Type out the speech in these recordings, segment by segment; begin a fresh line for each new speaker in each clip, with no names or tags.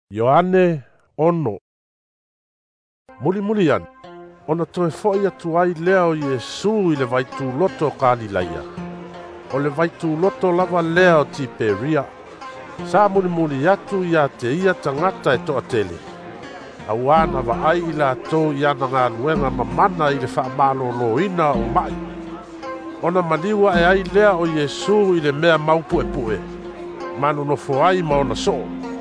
Ioane ono. Muli an. Ona toe foi atu ai lea o Iesu i le vaitu loto Galileia. O le vaitu loto lava lea o Tiberia. Sa muli atu ia te ia tangata e toa tele. Awana wa ai la to ia na ngā luenga mamana i le whaamaloloina o mai. Ona maliwa e ai lea o Iesu i le mea maupu e pue. Manu no fo ai ma ona so.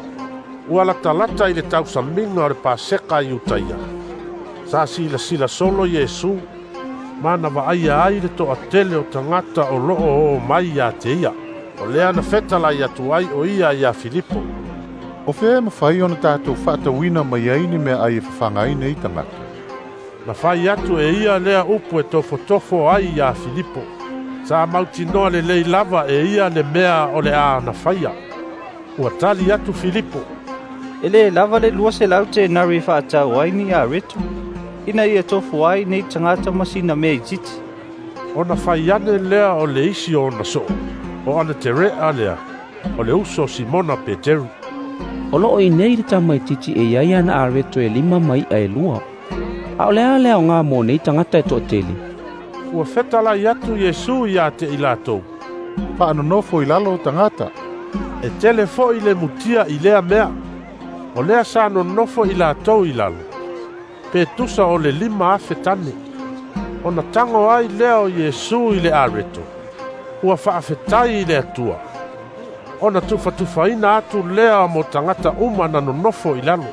Ua la talata i le tausaminga o le paseka i utaia. Sa sila solo Iesu. Mana wa ai le toa tele o tangata o loo o mai ia te ia. O lea na fetala ia tu ai o ia Filipo.
O whea mawhai ona tātou whaatawina mai aini mea ai e whawhangai nei tangata.
Na whai atu e ia lea upu e tofo ai ia Filipo. Sa mauti noa le lei lava e ia le mea o le a na whaia. Ua tali atu Filipo.
Ele lava le lua se lau te nari whaatau ai ni a retu. Ina ia tofu ai nei tangata masina mea i titi.
Ona whai ane lea o le isi o na so. O ane te rea lea. O le uso Simona Peteru.
O loo i nei le tamai titi e iai ana a retu e 5 mai a e lua. A o lea o ngā mō nei tangata e toa tele.
Ua fetala i atu Iesu ia te ilatou.
Whaanonofo i lalo tangata.
E tele fo i le mutia i lea mea. O lea sa nonofo i latou i lalo. Pe tusa o le 5 afetane. Ona tango ai lea o Iesu i le areto. Ua whaafetai i le atua. Ona tufa atu lea mo tangata uma na nonofo i lalo.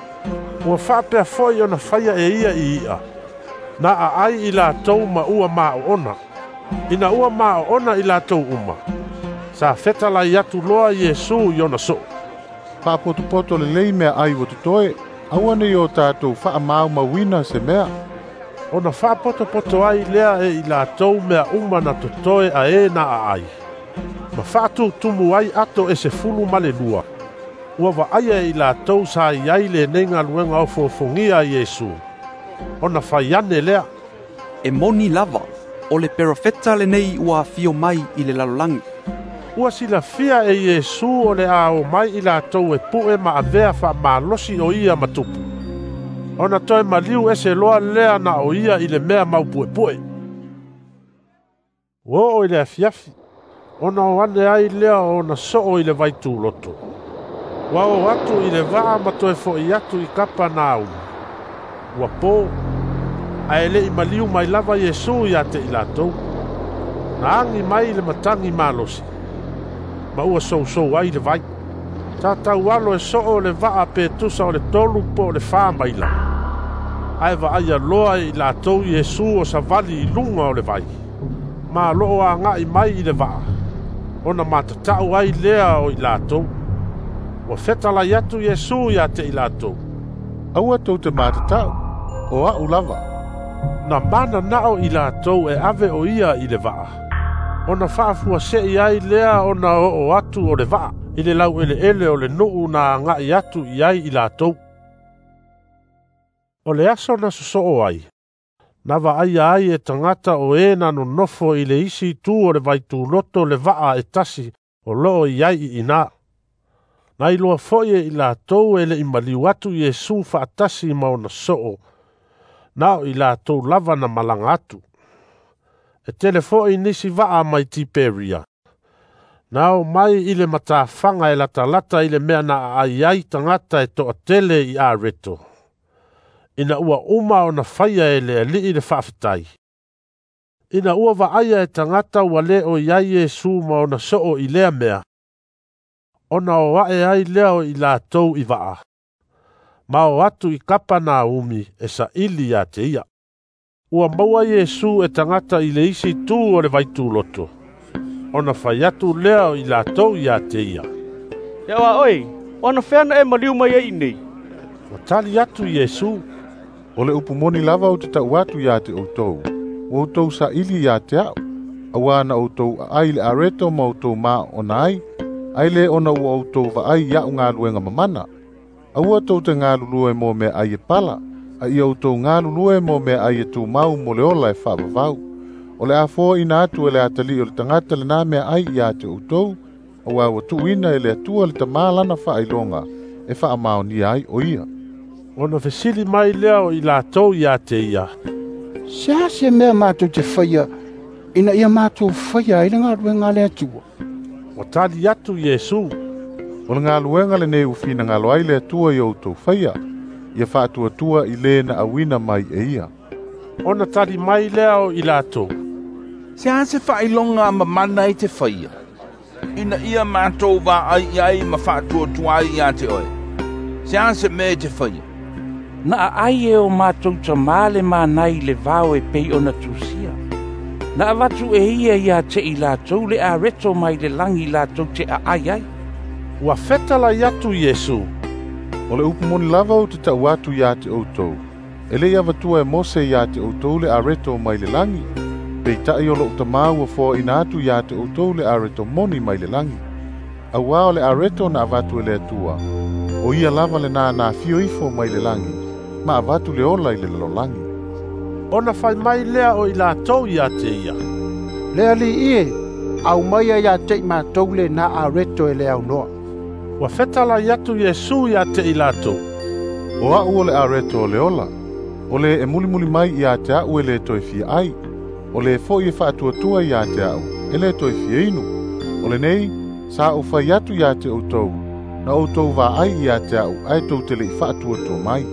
Ua whaapea foi ona whaia e ia i ia. Na a ai i latou ma ua maa ona. Ina ua maa ona i latou uma. Sa fetala i atu loa Iesu i ona so.
Whaapotopoto le lei mea ai watutoe. Awane i o tātou wha mau mawina se mea.
Ona whaapotopoto ai lea e i latou mea uma na totoe a e na a ai. Ma whaatu tumu ai ato e se fulu male lua. Ua wa aia i latou sa i ai le nenga luenga o fofongia Iesu. Ona whaiane lea.
E moni lava, o le perofeta le nei ua fio mai i le lalolangi.
Ua sila fia e Iesu o le a o mai i latou e pue ma avea wha malosi o ia matupu. Ona toe maliu e se loa lea na o ia i le mea maupu e pue. Wo o i le afiafi. Ona o ane ai lea o na soo i le vaitu loto. Wa o atu i le waa ma toe fo i atu i kapa na au. Ua po. A ele i maliu mai lava Iesu i ate i latou. Na angi mai le matangi malosi. Ma ua sou ai le vai. Tātau alo e soo le waa pe tusa o le tolu po le wha maila. Ae wa aia loa i latou Iesu o sa vali i lunga o le vai. Ma loo a ngai mai i le waa. Ona matatau ai lea o i latou. Ua fetala i atu Iesu i ate i latou.
Aua tau te matatau. O au lava.
Na mana nao i latou e ave o ia i le waa. Ona whaafua se i ai lea ona o atu o le waa. I le lau ele o le nuu na ngai atu i ai i latou. O le aso na susoo ai. Na wa ai e tangata o e na no nofo i le isi tu o le vaitu loto le waa e tasi o loo i ai i ina. Na iloa foie i latou e le imaliu atu Iesu whaatasi maona soo. Nao i latou lava na malanga atu. E telefo i nisi waa mai Tiberia. Nao mai i le matawhanga e lata i le mea na ai tangata e toa tele i a reto. Ina ua uma o na whaia e le ali i le whaafetai. Ina ua wa aia e tangata ua le o iai Iesu ma o na soo i lea mea. Ona o wae ai leo i latou i waa. Ma o atu i kapa na umi e sa ili a te ia. Ua maua Iesu e tangata i le isi tu o le vaitu loto. Ona whai atu leo i latou i a te ia.
Ewa oi, ona wheana e maliu mai e nei.
Watali atu Iesu.
O le upumoni lava o te tau atu ia te outou. O outou sa ili ia te au. Awa na outou ai le areto ma outou maa ona ai. Ai le ona ua outou va ai ia ngā luenga mamana. Aua tau te ngā lulue mo me ai e pala. A i outou ngā lulue mo me ai e tu mau mo le ola e whaavavau. O le a fō ina atu e le atali o le tangata le nā mea ai ia te outou. Awa wa tu ina e le atua le ta mālana wha ilonga. e whaamao ai o ia.
Ona fesili mai leo I lātou ia te ia.
Sea se mea mātou te whaia, ina ia mātou whaia i ngā ruenga le atua.
O tali atu Yesu.
O ngā luenga le nei uwhina ngā loai le atua I outou whaia, ia whaatua tua I le na awina mai e ia.
Ona tali mai leo I lātou.
Sea se whailonga ma mana I te whaia. Ina ia mātou wā ai ma whaatua tua ia te oe. Sea se me te whaia.
Na ai e o mātou ta māle mānai le vāo e pei o na tūsia. Na avatu e ia te I lātou le a reto mai le langi lātou te a ai.
Ua whetala I atu Yesu.
O le upumoni lava o te tau atu ia te outou. E le avatua e mose ia te outou le a reto mai le langi. Pei tai o lo utamā ua fōa ina atu ia te outou le a reto moni mai le langi. Aua o le a reto na avatu e le atua. O ia lava le nā fio ifo mai le langi. Ma avatu le ola I le lalolangi.
Ona whai mai lea o I lātou ia te ia.
Lea li ie, au maia ia te mātou le na a reto e le au noa.
Ua whetala I atu Yesu ia te I lātou.
O au o le a reto o le ola. O le e muli mai ia te au e le toi fia ai. O le fo I whaatuatua ia te au, e le toi fia inu. O le nei, sa o whai atu ia te outou. Na outou wā ai ia te au, ai tau te le I whaatuatua mai.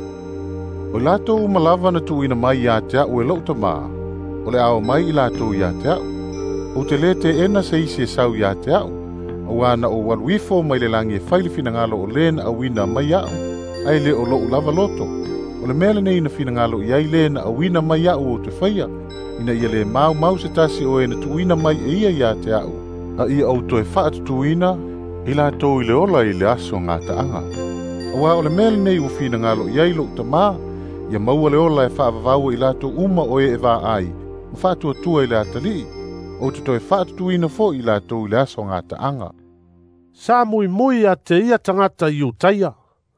O lātou malava na tuina mai ia te au e lauta maa. O le ao mai I lātou ia te au. O te le te ena se isi e sau ia te au. O ana o waluifo mai le langi e whaile fina ngalo o lena a wina mai au. Ai le o lou lava loto. O le mele nei na fina ngalo I ai lena a wina mai au o te whaia. Ina ia le mau se tasi o e na tuina mai e ia te au. A ia au toe whaatu tuina, I lātou I le ola I le aso ngā taanga. O le mele nei u fina ngalo I ai lauta maa. Ia maua le ola e whaavavau I lātou uma o e wā ai. Ma whaatua tua I le atali. O te toi whaatutuina fo I lātou I le aso ngā taanga.
Sa mui a te ia tangata I utaia.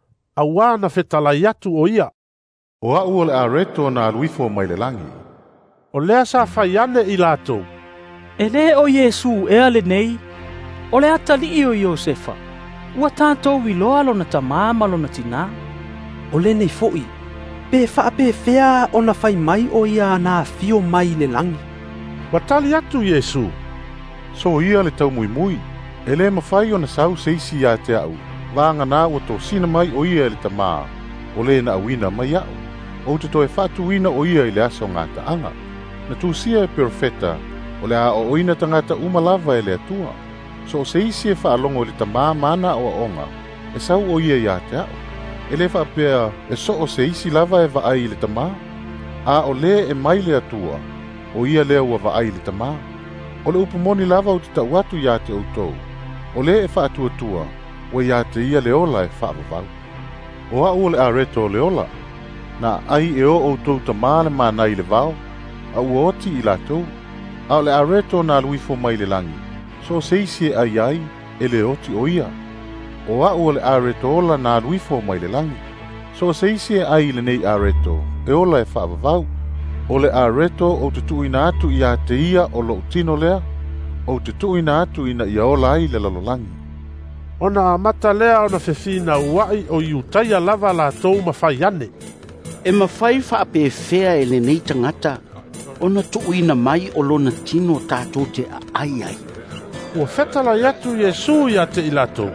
Aua na whetala I atu o ia.
O au o le a reto na aluifo mai le langi.
O lea sa whai ane I lātou.
E le o Yesu e ale nei. O le atali o Iosefa. Ua tātou I loa lona tamā ma lona tina.
O le nei fo'i. Pe whea o na whai mai o ia nā fio mai le langi.
Watali atu Yesu.
So ia le tau mui. E le mawhai o na sau seisi ia te au. Vanga nā o tō sina mai o ia le tamā. O le na awina mai au. O te toi whatuina o ia I le aso ngā taanga. Na tūsia e perfeta. O le a o oina tangata umalava e le atua. So seisi e whaalongo le tamā mana o onga. E sau o ia te au. E le whaapea e so o seisi lava e vaai le tamā. A o le e mai le atua. O ia lea ua vaai le tamā. O le upumoni lava o te tau atu ia te outou. O le e whaatuatua. O ia te ia le ola e whaavavau. O au o le areto o le ola. Na ai e o outou tamā le mānai le vao. A ua oti I lātou. A o le areto na luifo mai le langi. So seisi e ai e le oti o ia. O au o le areto ola na luifo mai le langi. So seisi e ai le nei areto. E ola e whaavavau. O le areto o te tuina atu I a te ia o lo tino lea. O te tuina atu ina ia ola ai le lalolangi.
Ona amata lea ona whewhina uai o iutaia lava lātou mawhai ane.
E mawhai whaapewhea e le nei tangata. Ona tuina mai o lona tino tātou te ai.
Ua whetala I atu Yesu ia te I lātou.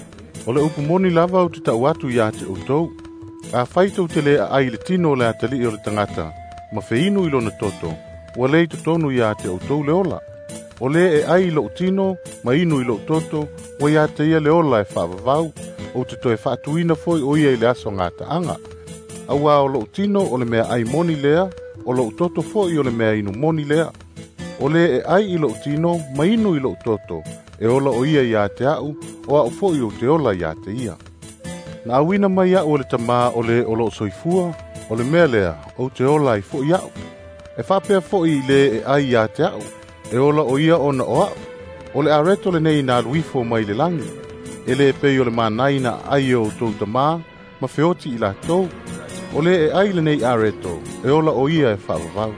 O le upumoni lava o te tau atu ia te outou. A whaitou te le ai le tino le atali o le tangata. Ma whiinu I lona toto. Ua lei to tonu ia te outou le ola. O le e ai lo tino, ma inu I lo toto, wa ia te ia le ola e whaavavau, o te toe whaatuina foi o ia I le aso ngā taanga. Aua o lo tino o le mea ai moni lea, o lo toto foi o le mea inu moni lea. O le e ai I lo tino, ma inu I lo toto, e ola o ia ia te au, o au foi o te ola ia te ia. Na awina mai ia o le tamā o le o lo soifua, o le mea lea, o te ola I foi iau. E whapea foi le e ai ia te au. E ola o ia ona o au. O le areto le nei nā luifo mai le langi. E le pei o le mānai na ai o tau tamā, ma whioti I lātou. O le e ai le nei areto, e ola o ia e whaavavau.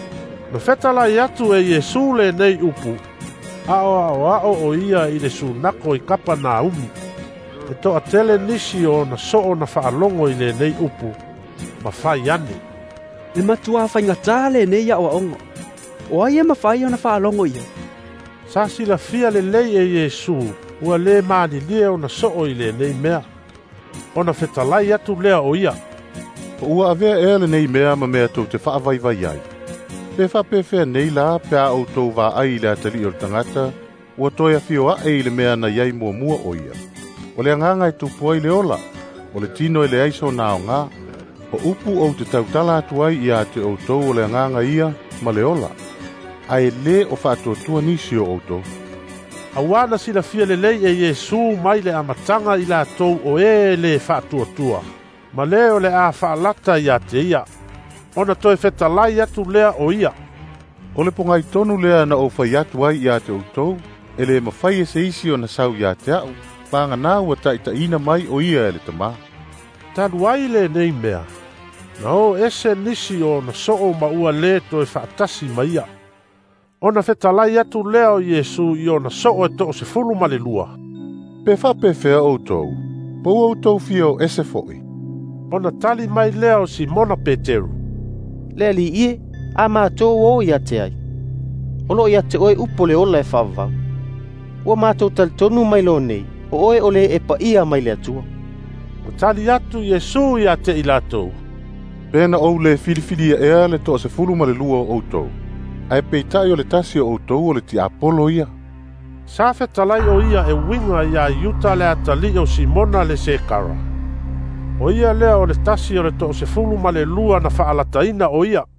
Ma whetala I atu e Yesu le nei upu. Ao o ia I le sunako I kapa nā umi. E toa tele nisi o na soo na whaalongo i le nei upu, ma whai ane.
Le matua whaingatā le nei a ongo. O ai e mawhai o na whaalongo ia.
Sa sila fia le lei e Yesu, ua le maani lia o na soo i le nei mea. O na whetalai atu lea o ia.
O ua avea ea le nei mea ma mea tau te whaavai ai. Pe whapewhea nei la pea au tau wā ai le atali o tangata, ua toi a fio a e le mea na iai mua mua o ia. O le anganga e tupua i le ola, o le tino i le aiso na o ngā, o upu au te tautala atu ai ia te o tau o le anganga ia ma le ola. Ai le o whātua nisi o tau.
Awana sila fia le lei e Yesu mai le amatanga i la tau o e le whātua. Ma le o le a whaalata ia te ia. Ona toi whetalai atu lea o ia.
O le pongai tonu lea na o whai atu ai ia te o tau, e le mawhai e se isi o na sau ia te au. Panga nā ua taita ina mai o ia e le tama.
Talu ai le nei mea. Na o ese nisi o na soo ma ua le toi whaatasi ma ia. Ona whetalai atu lea o Yesu i o na soo e to se fulu ma le lua.
Pe whapewhea o tau. Pou o tau fio ese foi.
Ona tali mai lea o Simona Peteru.
Lea li ie, a mātou o ia te ai. Ono ia te oe upo le ola e whavau. Ua mātou talitonu mai lo nei. O oe ole e pa ia mai le atua.
O tali atu Yesu ia te ilatou.
Pena ou le filifilia ea le to se fulu ma le lua o tau. Ai peitai o le tasi o tau o le ti apolo ia.
Sa whetalai o ia e winga ia iuta le atali o Simona le sekara. O ia lea o le tasi o le to se fulu ma le lua na whaalataina o ia.